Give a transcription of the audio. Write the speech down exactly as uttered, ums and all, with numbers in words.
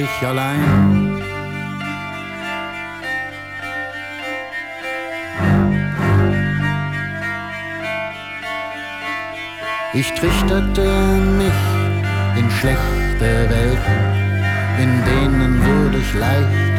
ich allein. Ich trichterte mich in schlechte Welten, in denen würde ich leicht